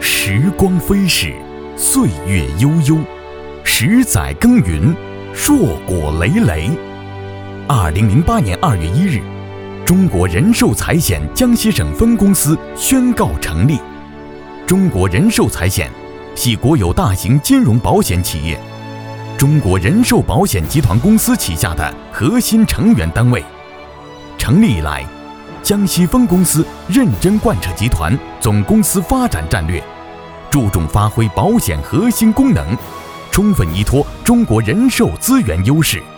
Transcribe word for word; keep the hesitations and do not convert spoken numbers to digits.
时光飞逝，岁月悠悠，十载耕耘，硕果累累。二零零八年二月一日，中国人寿财险江西省分公司宣告成立。中国人寿财险系国有大型金融保险企业中国人寿保险集团公司旗下的核心成员单位。成立以来，江西分公司认真贯彻集团总公司发展战略，注重发挥保险核心功能，充分依托中国人寿资源优势，